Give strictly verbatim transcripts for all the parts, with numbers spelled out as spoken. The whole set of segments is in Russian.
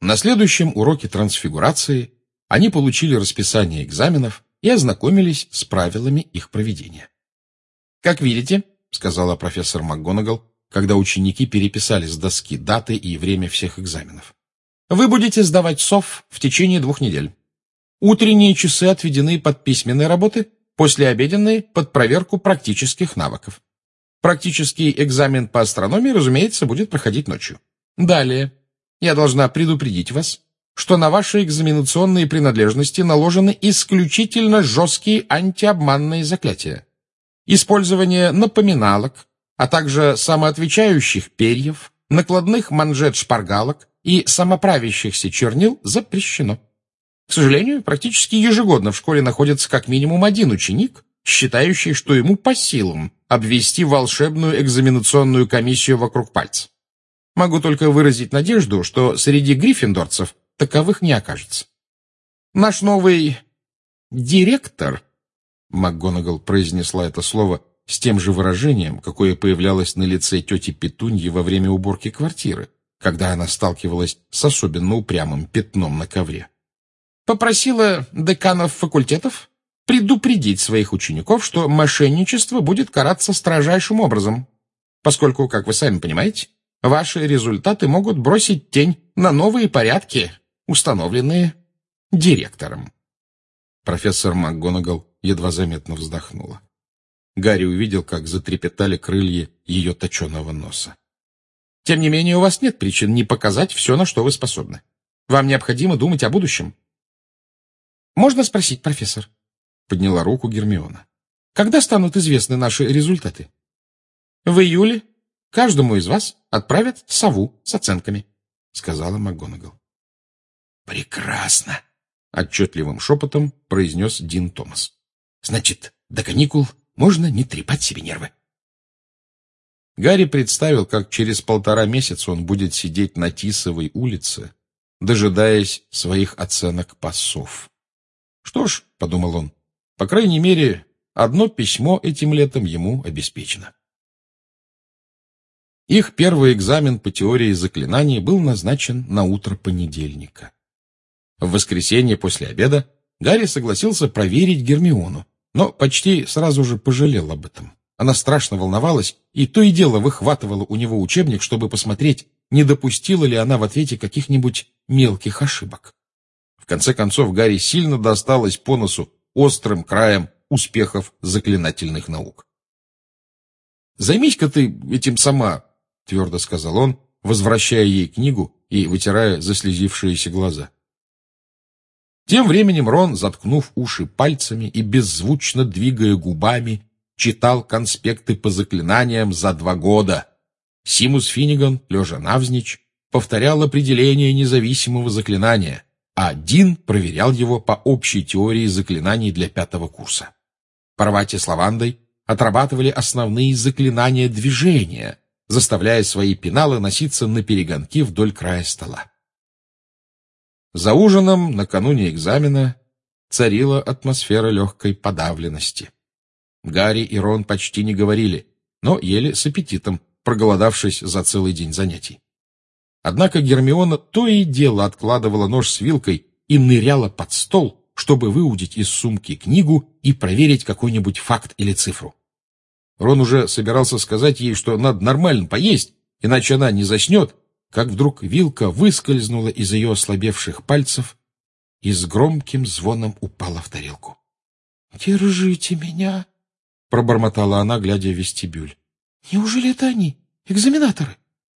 На следующем уроке трансфигурации они получили расписание экзаменов и ознакомились с правилами их проведения. «Как видите, — сказала профессор МакГонагал, когда ученики переписали с доски даты и время всех экзаменов, — вы будете сдавать СОВ в течение двух недель. Утренние часы отведены под письменные работы, послеобеденные — под проверку практических навыков. Практический экзамен по астрономии, разумеется, будет проходить ночью. Далее я должна предупредить вас, что на ваши экзаменационные принадлежности наложены исключительно жесткие антиобманные заклятия. Использование напоминалок, а также самоотвечающих перьев, накладных манжет-шпаргалок и самоправящихся чернил запрещено. К сожалению, практически ежегодно в школе находится как минимум один ученик, считающий, что ему по силам обвести волшебную экзаменационную комиссию вокруг пальца. Могу только выразить надежду, что среди гриффиндорцев таковых не окажется. Наш новый директор, МакГонагал произнесла это слово с тем же выражением, какое появлялось на лице тети Петуньи во время уборки квартиры, когда она сталкивалась с особенно упрямым пятном на ковре, попросила деканов факультетов предупредить своих учеников, что мошенничество будет караться строжайшим образом, поскольку, как вы сами понимаете, ваши результаты могут бросить тень на новые порядки, установленные директором. Профессор МакГонагал едва заметно вздохнула. Гарри увидел, как затрепетали крылья ее точеного носа. Тем не менее, у вас нет причин не показать все, на что вы способны. Вам необходимо думать о будущем. Можно спросить, профессор? Подняла руку Гермиона. Когда станут известны наши результаты? В июле каждому из вас отправят сову с оценками, сказала МакГонагал. Прекрасно, отчетливым шепотом произнес Дин Томас. Значит, до каникул можно не трепать себе нервы. Гарри представил, как через полтора месяца он будет сидеть на Тисовой улице, дожидаясь своих оценок по сов. Что ж, — подумал он, — по крайней мере, одно письмо этим летом ему обеспечено. Их первый экзамен по теории заклинаний был назначен на утро понедельника. В воскресенье после обеда Гарри согласился проверить Гермиону, но почти сразу же пожалел об этом. Она страшно волновалась и то и дело выхватывала у него учебник, чтобы посмотреть, не допустила ли она в ответе каких-нибудь мелких ошибок. В конце концов, Гарри сильно досталось по носу острым краем успехов заклинательных наук. «Займись-ка ты этим сама», — твердо сказал он, возвращая ей книгу и вытирая заслезившиеся глаза. Тем временем Рон, заткнув уши пальцами и беззвучно двигая губами, читал конспекты по заклинаниям за два года. Симус Финниган, лежа навзничь, повторял определение независимого заклинания, а Дин проверял его по общей теории заклинаний для пятого курса. Парвати с Лавандой отрабатывали основные заклинания движения, заставляя свои пеналы носиться наперегонки вдоль края стола. За ужином накануне экзамена царила атмосфера легкой подавленности. Гарри и Рон почти не говорили, но ели с аппетитом, проголодавшись за целый день занятий. Однако Гермиона то и дело откладывала нож с вилкой и ныряла под стол, чтобы выудить из сумки книгу и проверить какой-нибудь факт или цифру. Рон уже собирался сказать ей, что надо нормально поесть, иначе она не заснет, как вдруг вилка выскользнула из ее ослабевших пальцев и с громким звоном упала в тарелку. — Держите меня, — пробормотала она, глядя в вестибюль. — Неужели это они, экзаменаторы?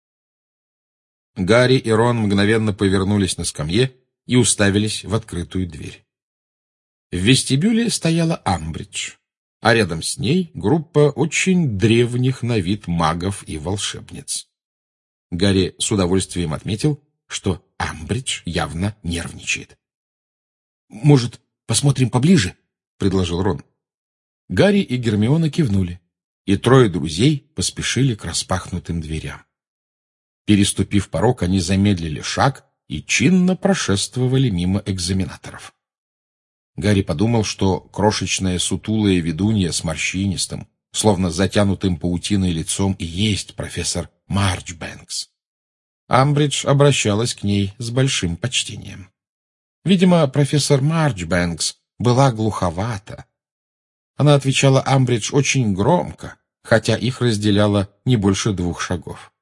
Гарри и Рон мгновенно повернулись на скамье и уставились в открытую дверь. В вестибюле стояла Амбридж, а рядом с ней группа очень древних на вид магов и волшебниц. Гарри с удовольствием отметил, что Амбридж явно нервничает. — Может, посмотрим поближе? — предложил Рон. Гарри и Гермиона кивнули, и трое друзей поспешили к распахнутым дверям. Переступив порог, они замедлили шаг и чинно прошествовали мимо экзаменаторов. Гарри подумал, что крошечная сутулая ведунья с морщинистым, словно затянутым паутиной лицом, и есть профессор Марчбэнкс. Амбридж обращалась к ней с большим почтением. Видимо, профессор Марчбэнкс была глуховата. Она отвечала Амбридж очень громко, хотя их разделяло не больше двух шагов.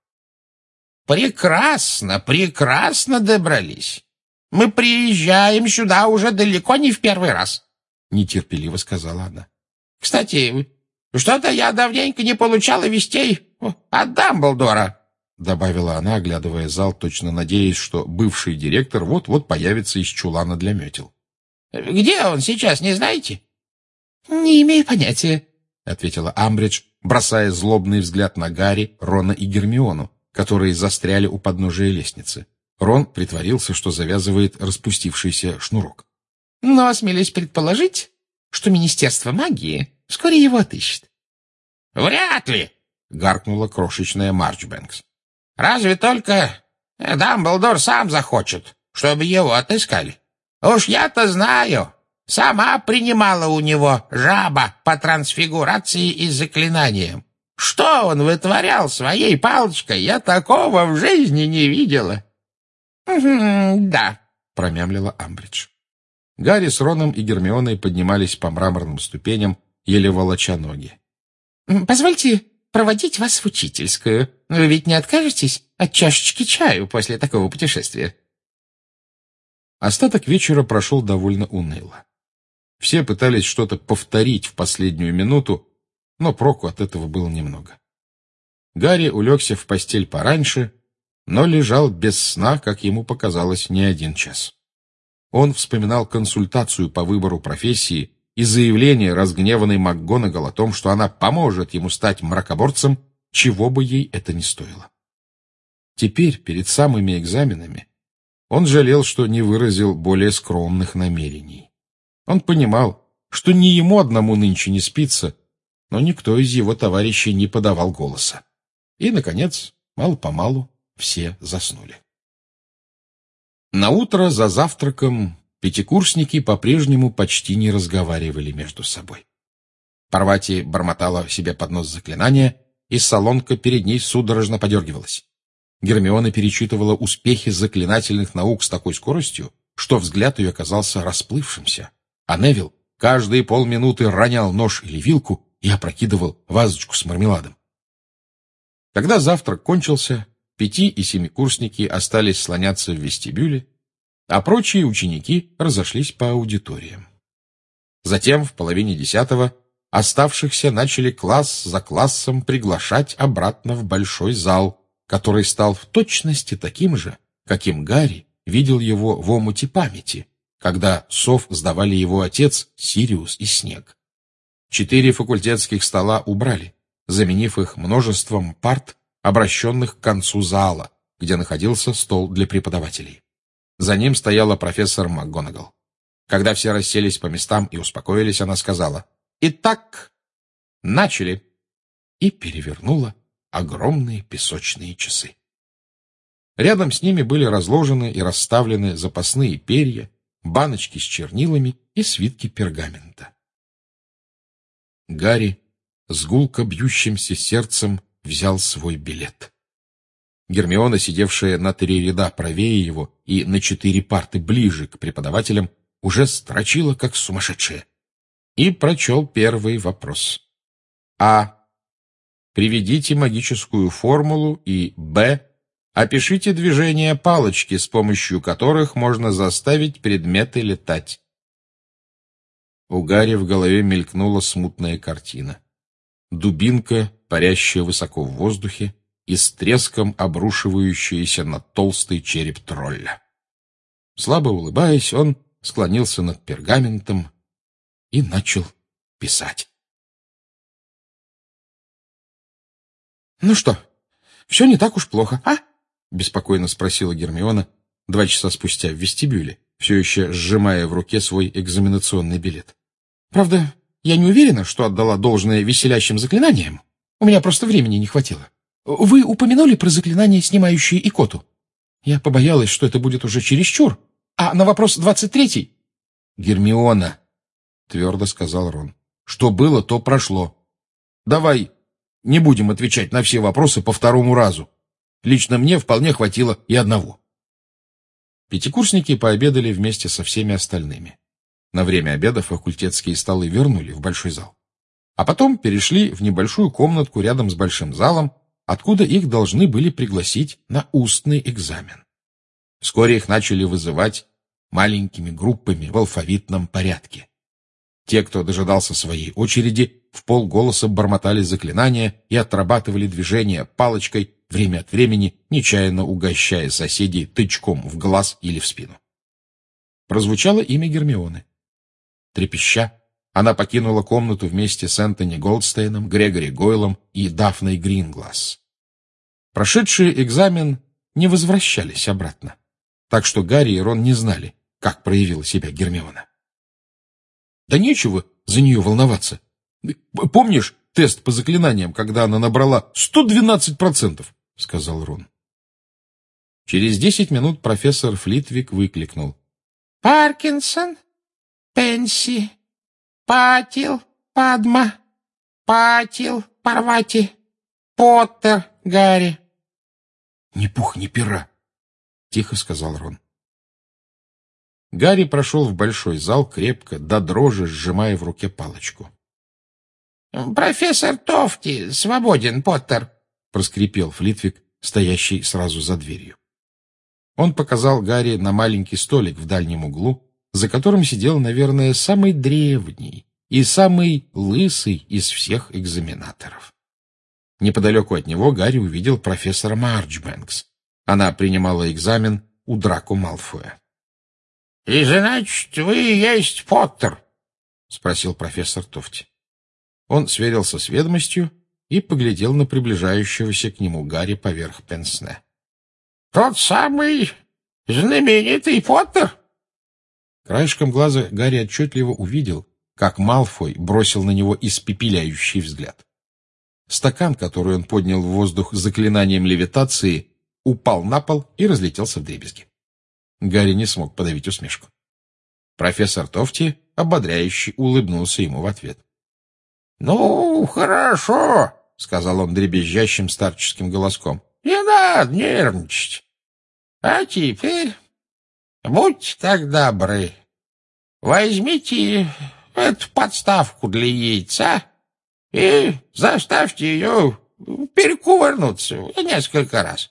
«Прекрасно, прекрасно добрались. Мы приезжаем сюда уже далеко не в первый раз», — нетерпеливо сказала она. «Кстати, что-то я давненько не получала вестей от Дамблдора», — добавила она, оглядывая зал, точно надеясь, что бывший директор вот-вот появится из чулана для метел. «Где он сейчас, не знаете?» «Не имею понятия», — ответила Амбридж, бросая злобный взгляд на Гарри, Рона и Гермиону, которые застряли у подножия лестницы. Рон притворился, что завязывает распустившийся шнурок. «Но осмелюсь предположить, что Министерство магии вскоре его отыщет». «Вряд ли», — гаркнула крошечная Марчбэнкс. «Разве только Дамблдор сам захочет, чтобы его отыскали. Уж я-то знаю, сама принимала у него жаба по трансфигурации и заклинаниям. Что он вытворял своей палочкой, я такого в жизни не видела». «Да», — промямлила Амбридж. Гарри с Роном и Гермионой поднимались по мраморным ступеням, еле волоча ноги. «Позвольте проводить вас в учительскую. Вы ведь не откажетесь от чашечки чаю после такого путешествия?» Остаток вечера прошел довольно уныло. Все пытались что-то повторить в последнюю минуту, но проку от этого было немного. Гарри улегся в постель пораньше, но лежал без сна, как ему показалось, не один час. Он вспоминал консультацию по выбору профессии и заявление разгневанной МакГонагал о том, что она поможет ему стать мракоборцем, чего бы ей это ни стоило. Теперь, перед самыми экзаменами, он жалел, что не выразил более скромных намерений. Он понимал, что ни ему одному нынче не спится, но никто из его товарищей не подавал голоса. И, наконец, мало-помалу все заснули. Наутро за завтраком пятикурсники по-прежнему почти не разговаривали между собой. Парвати бормотала себе под нос заклинания, и салонка перед ней судорожно подергивалась. Гермиона перечитывала успехи заклинательных наук с такой скоростью, что взгляд ее казался расплывшимся, а Невилл каждые полминуты ронял нож или вилку и опрокидывал вазочку с мармеладом. Когда завтрак кончился, пяти- и семикурсники остались слоняться в вестибюле, а прочие ученики разошлись по аудиториям. Затем, в половине десятого, оставшихся начали класс за классом приглашать обратно в большой зал, который стал в точности таким же, каким Гарри видел его в омуте памяти, когда сов сдавали его отец, Сириус и Снег. Четыре факультетских стола убрали, заменив их множеством парт, обращенных к концу зала, где находился стол для преподавателей. За ним стояла профессор МакГонагал. Когда все расселись по местам и успокоились, она сказала: «Итак, начали!» и перевернула огромные песочные часы. Рядом с ними были разложены и расставлены запасные перья, баночки с чернилами и свитки пергамента. Гарри с гулко бьющимся сердцем взял свой билет. Гермиона, сидевшая на три ряда правее его и на четыре парты ближе к преподавателям, уже строчила, как сумасшедшая, и прочел первый вопрос. А. Приведите магическую формулу, и Б. Опишите движения палочки, с помощью которых можно заставить предметы летать. У Гарри в голове мелькнула смутная картина. Дубинка, парящая высоко в воздухе, и с треском обрушивающаяся на толстый череп тролля. Слабо улыбаясь, он склонился над пергаментом и начал писать. «Ну что, все не так уж плохо, а?» — беспокойно спросила Гермиона два часа спустя в вестибюле, все еще сжимая в руке свой экзаменационный билет. «Правда, я не уверена, что отдала должное веселящим заклинаниям. У меня просто времени не хватило. Вы упомянули про заклинание, снимающее икоту. Я побоялась, что это будет уже чересчур. А на вопрос двадцать третий...» «Гермиона», — твердо сказал Рон, — «что было, то прошло. Давай не будем отвечать на все вопросы по второму разу». Лично мне вполне хватило и одного. Пятикурсники пообедали вместе со всеми остальными. На время обеда факультетские столы вернули в большой зал. А потом перешли в небольшую комнатку рядом с большим залом, откуда их должны были пригласить на устный экзамен. Вскоре их начали вызывать маленькими группами в алфавитном порядке. Те, кто дожидался своей очереди, в полголоса бормотали заклинания и отрабатывали движения палочкой, время от времени нечаянно угощая соседей тычком в глаз или в спину. Прозвучало имя Гермионы. Трепеща, она покинула комнату вместе с Энтони Голдстейном, Грегори Гойлом и Дафной Грингласс. Прошедшие экзамен не возвращались обратно, так что Гарри и Рон не знали, как проявила себя Гермиона. — Да нечего за нее волноваться. Помнишь тест по заклинаниям, когда она набрала сто двенадцать процентов? — сказал Рон. Через десять минут профессор Флитвик выкликнул. — Паркинсон, Пенси, Патил, Падма, Патил, Парвати, Поттер, Гарри. — Ни пух, ни пера, — тихо сказал Рон. Гарри прошел в большой зал, крепко, до дрожи сжимая в руке палочку. — Профессор Тофти свободен, Поттер, — проскрипел Флитвик, стоящий сразу за дверью. Он показал Гарри на маленький столик в дальнем углу, за которым сидел, наверное, самый древний и самый лысый из всех экзаменаторов. Неподалеку от него Гарри увидел профессора Марчбэнкс. Она принимала экзамен у Драко Малфоя. — И значит, вы есть Поттер? — спросил профессор Тофти. Он сверился с ведомостью и поглядел на приближающегося к нему Гарри поверх пенсне. — Тот самый знаменитый Поттер? Краешком глаза Гарри отчетливо увидел, как Малфой бросил на него испепеляющий взгляд. Стакан, который он поднял в воздух заклинанием левитации, упал на пол и разлетелся вдребезги. Гарри не смог подавить усмешку. Профессор Тофти ободряюще улыбнулся ему в ответ. — Ну, хорошо, — сказал он дребезжащим старческим голоском. — Не надо нервничать. А теперь будьте так добры. Возьмите эту подставку для яйца и заставьте ее перекувырнуться несколько раз.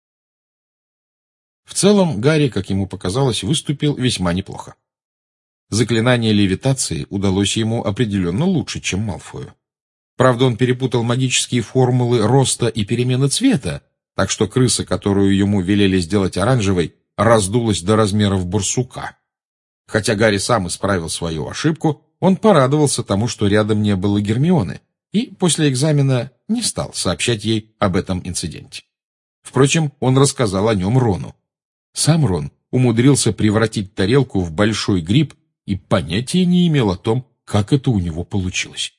В целом, Гарри, как ему показалось, выступил весьма неплохо. Заклинание левитации удалось ему определенно лучше, чем Малфою. Правда, он перепутал магические формулы роста и перемены цвета, так что крыса, которую ему велели сделать оранжевой, раздулась до размеров барсука. Хотя Гарри сам исправил свою ошибку, он порадовался тому, что рядом не было Гермионы, и после экзамена не стал сообщать ей об этом инциденте. Впрочем, он рассказал о нем Рону. Сам Рон умудрился превратить тарелку в большой гриб и понятия не имел о том, как это у него получилось.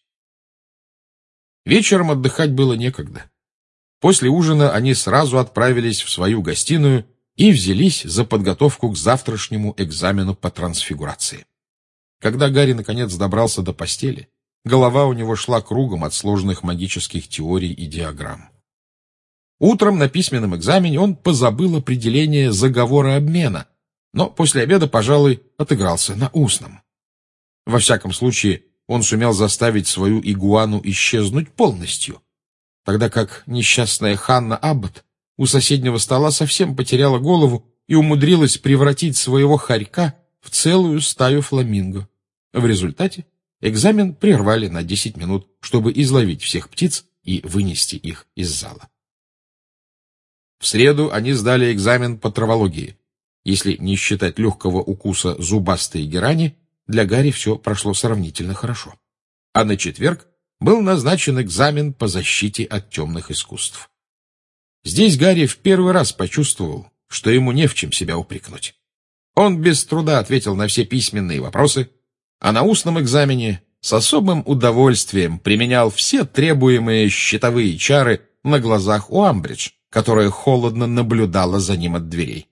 Вечером отдыхать было некогда. После ужина они сразу отправились в свою гостиную и взялись за подготовку к завтрашнему экзамену по трансфигурации. Когда Гарри наконец добрался до постели, голова у него шла кругом от сложных магических теорий и диаграмм. Утром на письменном экзамене он позабыл определение заговора обмена, но после обеда, пожалуй, отыгрался на устном. Во всяком случае, он сумел заставить свою игуану исчезнуть полностью, тогда как несчастная Ханна Аббот у соседнего стола совсем потеряла голову и умудрилась превратить своего хорька в целую стаю фламинго. В результате экзамен прервали на десять минут, чтобы изловить всех птиц и вынести их из зала. В среду они сдали экзамен по травологии. Если не считать легкого укуса зубастой герани, для Гарри все прошло сравнительно хорошо. А на четверг был назначен экзамен по защите от темных искусств. Здесь Гарри в первый раз почувствовал, что ему не в чем себя упрекнуть. Он без труда ответил на все письменные вопросы, а на устном экзамене с особым удовольствием применял все требуемые щитовые чары на глазах у Амбридж, которая холодно наблюдала за ним от дверей.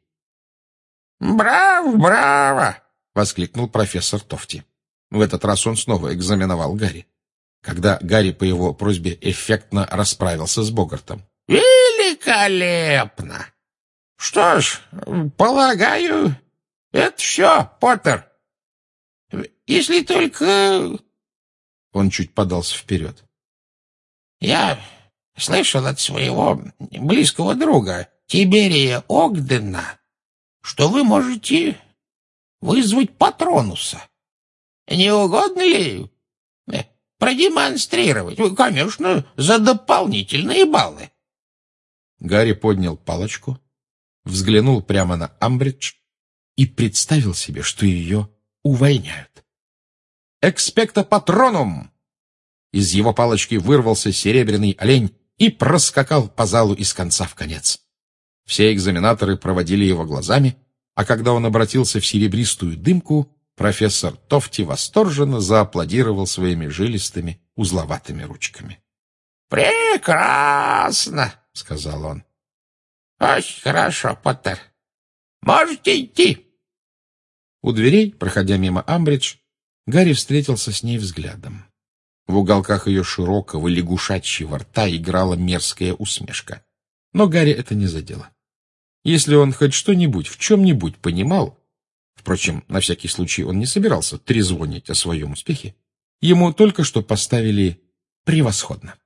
«Браво, браво!» — воскликнул профессор Тофти. В этот раз он снова экзаменовал Гарри. Когда Гарри по его просьбе эффектно расправился с Богартом. Великолепно! Что ж, полагаю, это все, Поттер. Если только... Он чуть подался вперед. Я слышал от своего близкого друга Тиберия Огдена, что вы можете вызвать Патронуса. Не угодно ли продемонстрировать? Конечно, за дополнительные баллы. Гарри поднял палочку, взглянул прямо на Амбридж и представил себе, что ее увольняют. «Экспекто патронум!» Из его палочки вырвался серебряный олень и проскакал по залу из конца в конец. Все экзаменаторы проводили его глазами, а когда он обратился в серебристую дымку, профессор Тофти восторженно зааплодировал своими жилистыми узловатыми ручками. «Прекрасно!» — сказал он. «Очень хорошо, Поттер. Можете идти». У дверей, проходя мимо Амбридж, Гарри встретился с ней взглядом. В уголках ее широкого лягушачьего рта играла мерзкая усмешка. Но Гарри это не задело. Если он хоть что-нибудь в чем-нибудь понимал, впрочем, на всякий случай он не собирался трезвонить о своем успехе, ему только что поставили превосходно.